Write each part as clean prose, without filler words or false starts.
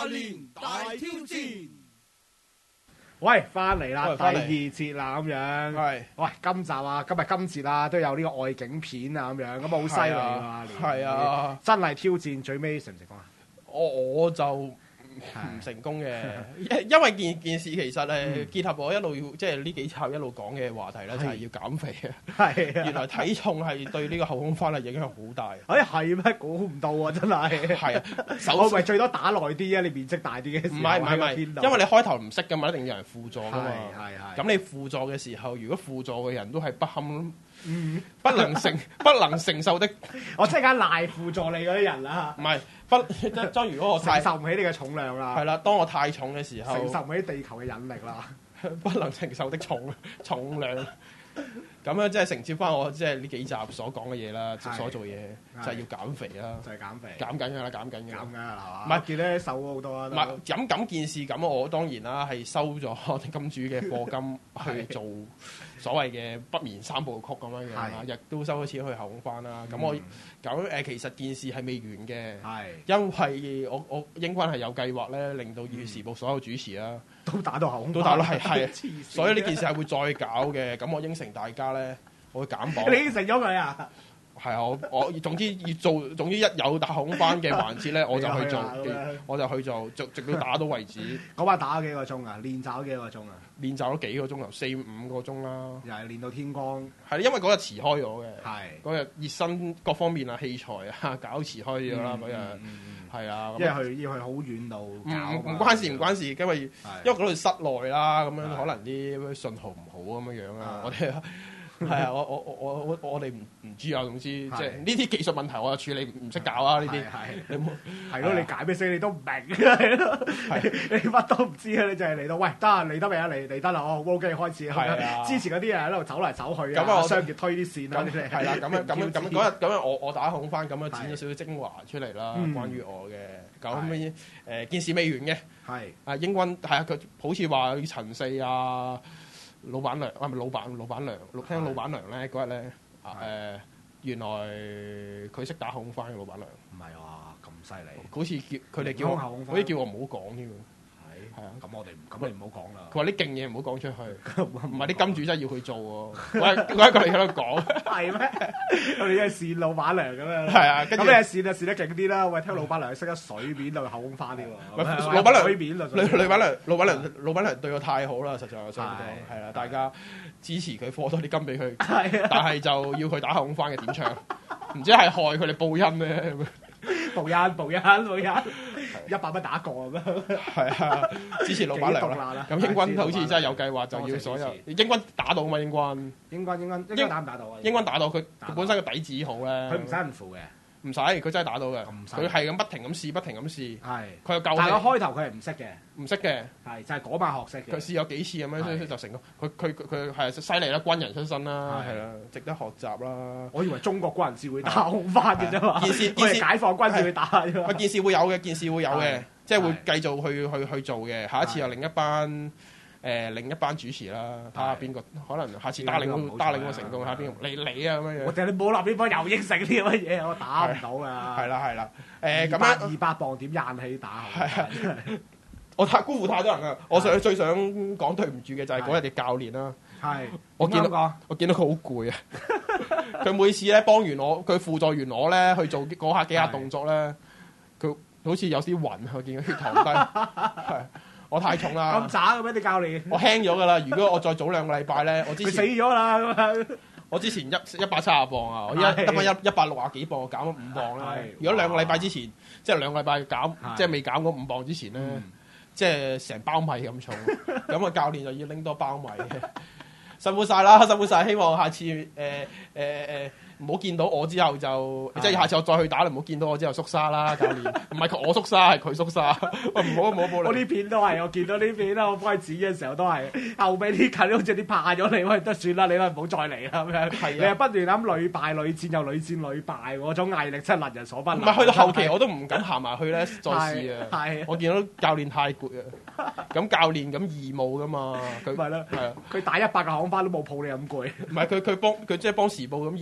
練大挑戰。 喂，翻嚟啦，第二喂返嚟節啦，咁樣。 係喂，今集啊，今節啊，都有呢個外景片啊，咁樣，咁好犀利㗎， 係啊， 真係挑戰，最尾成唔成功啊？ 我就唔成功嘅，因為件事其實結合我一路即係呢幾集一路講嘅話題咧，就係要減肥啊。 係原來體重係對呢個後空翻係影響好大。 係咩？估唔到啊，真係。 係啊， 我咪最多打耐啲啊，你面積大啲嘅時候。 唔係，因為你開頭唔識噶嘛，一定要有人輔助噶嘛。 係。 咁你輔助嘅時候，如果輔助嘅人都係不能承受的， 我即刻賴輔助你嗰啲人啦。 唔係即如果我承受唔起你嘅重量啦。 係啦，當我太重嘅時候， 承受唔起地球嘅引力啦。 不能承受的重量。咁樣即係承接翻我即係呢幾集所講嘅嘢啦，所做嘢就係要減肥啦， 就係減肥， 減緊㗎啦，減緊㗎啦， 係嘛？ 唔係見咧瘦咗好多啊！ 唔係咁件事咁，我當然啦係收咗金主嘅課金去做所謂嘅不眠三部曲咁樣樣啦，亦都收咗錢去後空翻啦。咁我咁其實件事係未完嘅，因為我英軍係有計劃咧，令到《粵語時報》所有主持啦都打到後空翻， 都打到係，所以呢件事係會再搞嘅。咁我應承大家咧，我會減磅。 你應承咗佢啊？ 係啊，我總之要做，總之一有打後空翻嘅環節咧，我就去做，直到打到為止。 嗰晚打咗幾個鐘啊？練習咗幾個鐘啊？ 練習咗幾個鐘頭，4-5個鐘啦。 又係練到天光。 係因為嗰日遲開咗嘅。 係。 嗰日熱身各方面啊，器材啊，搞遲開咗啦嗰日。係啊。 因為要去好遠路搞。 唔關事，因為嗰度室內啦，咁樣可能啲信號唔好咁樣樣啊，我哋。係啊，我哋唔知啊，總之即係呢啲技術問題，我就處理唔識搞啊呢啲。你冇係咯，你解咩聲你都唔明，係咯，你乜都唔知啊！你就係嚟到，喂得啊，嚟得未啊？嚟得啦，我 OK 開始。係啊，之前嗰啲人喺度走嚟走去啊，雙腳推啲線啊， 係啦，咁嗰日我打控翻咁樣剪咗少少精華出嚟啦，關於我嘅咁件事未完嘅。係啊，英軍係啊，佢好似話要陳四啊。老闆娘，係咪老闆娘？聽老闆娘咧嗰日咧，原來佢識打後空翻嘅老闆娘。 唔係啊，咁犀利！ 好似叫佢哋叫我，好似叫我唔好講添。係啊， 咁你唔好講啦。 佢話啲勁嘢唔好講出去，唔係啲金主真係要去做喎。我一個嚟喺度講。係咩？ 我哋係試老闆娘咁樣。 係啊，咁你試得勁啲啦。喂，聽老闆娘識得水面度後空翻啲喎。 老闆娘水面老闆娘對我太好啦，實在我想講係啦，大家支持佢，課多啲金俾佢。但係就要佢打後空翻嘅點唱，唔知係害佢哋報恩咧。 報恩，100蚊打個咁樣。 係啊，支持老闆娘啦。咁英軍好似真係有計劃，就要所有英軍打到嘛？英軍打唔打到啊？ 英軍打到佢本身個底子好咧。 佢唔使唔負嘅。 唔使，佢真係打到嘅。佢係咁不停咁試。係。佢又夠。 但係我開頭佢係唔識嘅。 唔識嘅。係就係嗰晚學識嘅。 佢試有幾次咁樣就成功。佢係犀利啦，軍人出身啦，係啦，值得學習啦。 我以為中國軍人先會打後空翻嘅啫嘛。 件事解放軍先會打啫嘛。 件事會有嘅，即係會繼續去做嘅。下一次有另一班主持啦，睇下邊個可能下次帶領我成功，睇下邊個你啊咁樣樣。 我哋你冇立呢幫又應承啲乜嘢，我打唔到啊！ 係啦，咁樣200磅點硬起打？ 係啊，我辜負太多人啦！我最想講對唔住嘅就係嗰日嘅教練啦。係，我見到佢好攰啊！佢每次咧幫完我，佢輔助完我咧去做嗰下幾下動作咧，佢好似有啲暈，我見佢血糖低。係。我太重啦！ 咁渣嘅咩？你教練？ 我輕咗㗎啦！如果我再早2個禮拜咧，我之前佢死咗啦咁樣。 我之前170磅啊，我依家得翻160幾磅，我減咗5磅啦。如果2個禮拜之前，即係2個禮拜減，即係未減嗰5磅之前咧，即係成包米咁重。咁啊，教練就要拎多包米，辛苦晒啦，辛苦晒！希望下次唔好見到我之後就，即係下次我再去打，你唔好見到我之後縮沙啦，教練。唔係我縮沙，係佢縮沙。喂，唔好冇我呢片都係，我見到呢片啦，我幫佢剪嘅時候都係後尾啲近好似啲怕咗你，喂，得算啦，你都唔好再嚟啦咁樣。係你係不斷咁屢敗屢戰又屢戰屢敗，嗰種毅力真係令人所不能。 唔係去到後期我都唔敢行埋去咧，再試啊！係，我見到教練太攰啊。咁教練咁義務噶嘛，佢係啦，係啊， 佢打100個後空翻都冇抱你咁攰。 唔係佢即係幫時報咁義務做呢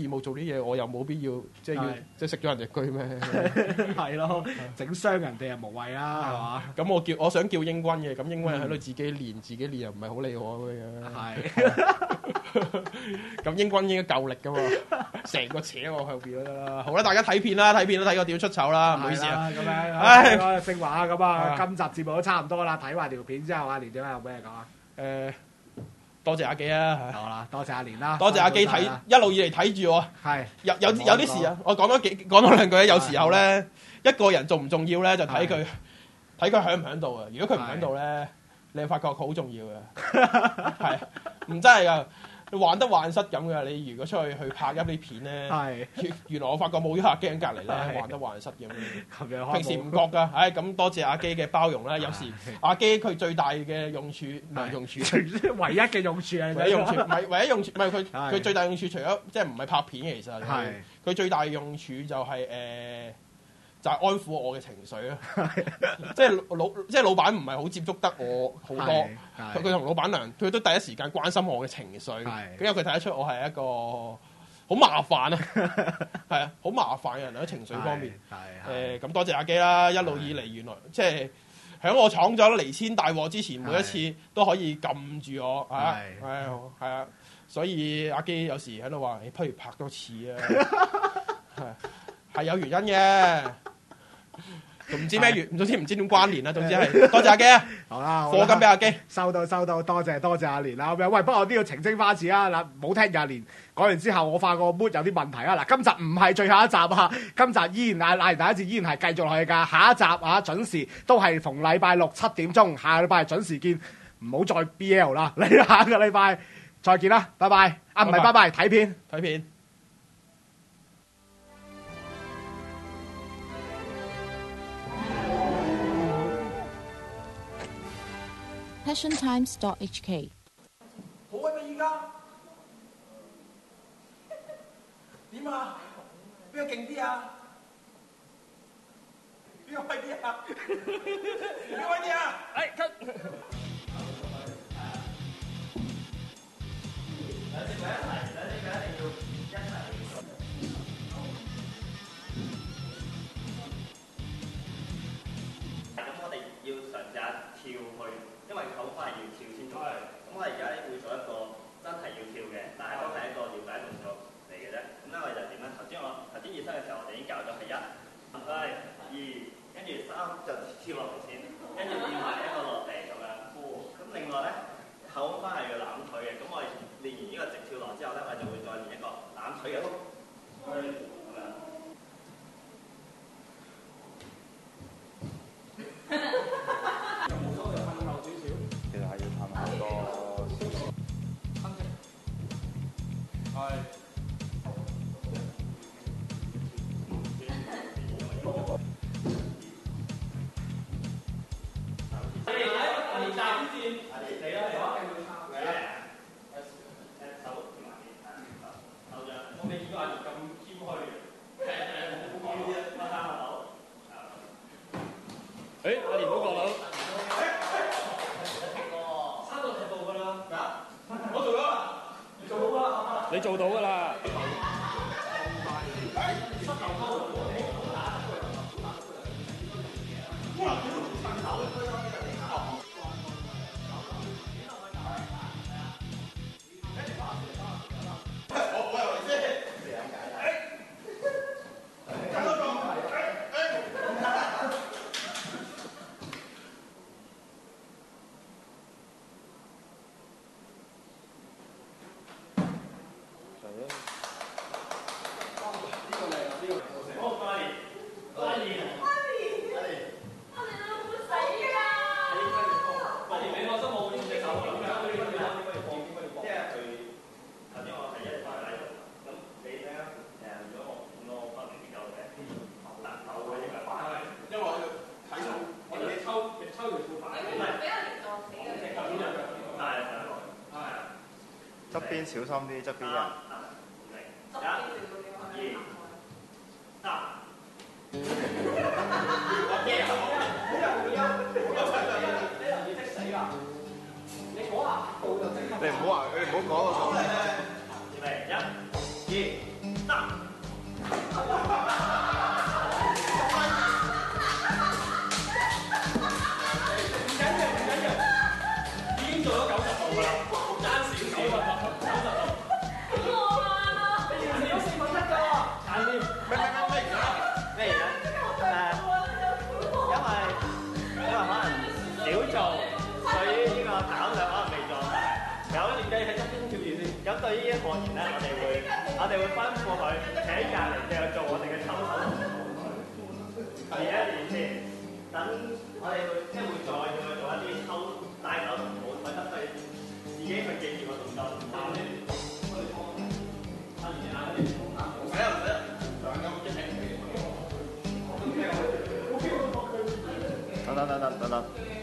嘢，我又冇必要即係要即係食咗人隻車咩？ 係咯，整傷人哋又無謂啦，係嘛？ 咁我想叫英軍嘅，咁英軍喺度自己練又唔係好理我咁樣。係。咁英軍應該夠力噶嘛，成個扯我後邊都得啦。好啦，大家睇片啦，睇個點出醜啦，唔好意思啊。咁樣，唉， 升華咁啊，今集節目都差唔多啦。睇埋條片之後，阿連點解有咩講啊？ 多謝阿基啊， 好啦，多謝阿連啦， 多謝阿基睇一路以嚟睇住我。係有啲時啊，我講多兩句。有時候咧，一個人重唔重要咧，就睇佢響唔響度啊。如果佢唔響度咧，你會發覺佢好重要嘅。係唔真係噶？患得患失咁嘅，你如果出去拍一啲片咧，原來我發覺冇咗阿基喺隔離咧，患得患失咁。平時唔覺㗎，咁多謝阿基嘅包容啦。有時阿基佢最大嘅用處唔係用處， 唯一嘅用處啊！ 唯一用處唔係唯一用處，唔係佢最大用處，除咗即係唔係拍片嘅，其實佢最大用處就係就係安撫我嘅情緒啊！即係老闆唔係好接觸得我好多，佢同老闆娘佢都第一時間關心我嘅情緒，因為佢睇得出我係一個好麻煩啊，係啊，好麻煩嘅人喺情緒方面。咁多謝阿基啦，一路以嚟原來即係喺我闖咗離千大禍之前，每一次都可以撳住我係啊，所以阿基有時喺度話：你不如拍多次啊！係有原因嘅。唔知咩月，總之唔知點關聯啦。總之係多謝阿基啊！好啦，課金俾阿基，收到，多謝阿連啦。咁樣喂，不過我都要澄清翻一次啊！嗱，冇聽阿連講完之後，我發覺 mood 有啲問題啊！嗱，今集唔係最後一集啊，今集依然嗌第一節依然係繼續落去㗎。下一集啊，準時都係逢禮拜六7點鐘，下個禮拜準時見，唔好再 BL 啦。你下個禮拜再見啦，拜拜。啊，唔係拜拜，睇片。 PassionTimes.hk 好威咩依家？點啊？邊個勁啲啊？邊個威啲啊？邊個威啲啊？cut！ 咁我哋要嘗試下跳去，因為口花係要跳先做。咁我哋而家會做一個真係要跳嘅，但係都係一個了解動作嚟嘅啫。咁咧我哋就點咧？頭先熱身嘅時候，我哋已經教咗係1、2，跟住3就跳落嚟先，跟住練埋一個落地咁樣。咁另外咧，口花係要攬腿嘅。咁我哋練完呢個直跳落之後咧，我哋就會再練一個攬腿嘅碌。咁樣。 其實係要探下好多。 阿連嗰個佬。你做到㗎啦！ 側邊小心啲，側邊人。 1、2、3。你唔好話，你唔好講個數。準備1、2、3。 咁對於學員咧，我哋會吩咐佢企喺隔離，繼續做我哋嘅抽手同練一練先。等我哋會即係會再同佢做一啲抽帶手同舞台，等佢自己去記住個動作。唔使啊，唔使啊，等。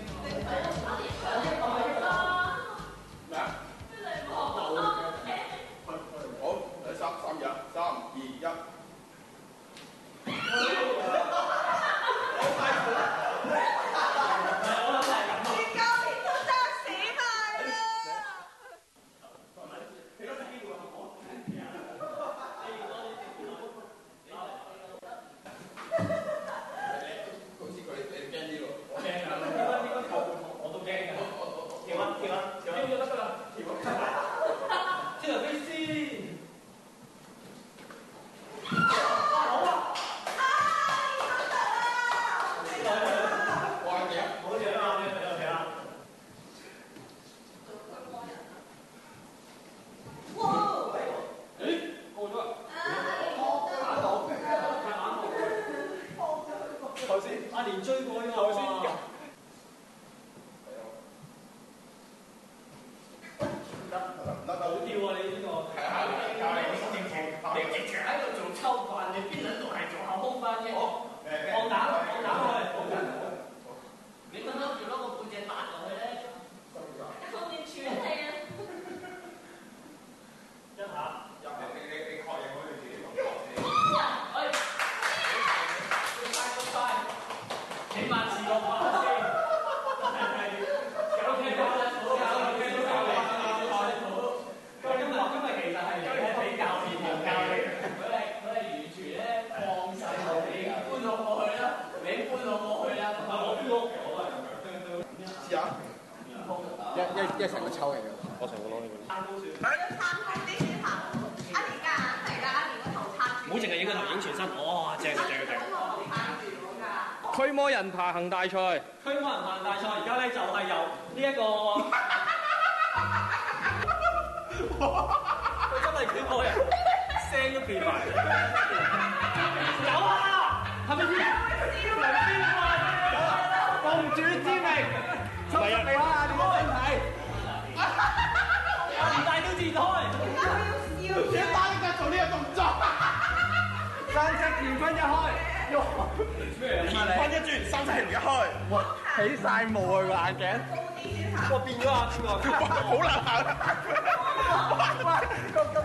一成個抽嚟嘅，我成個攞嚟唔好淨係影個頭，影全身。哇！正。 驅魔人爬行大賽， 驅魔人爬行大賽而家咧就係由呢一個，佢真係驅魔人，聲都變埋。有啊，係咪先？公主之名，出嚟啦！你個身體，連帶都自開。 點解應該做呢個動作？ 三隻乾坤一開， 乾坤一轉，三隻乾一開，哇！起晒毛啊個眼鏡， 我變咗啊邊個？ 好難行。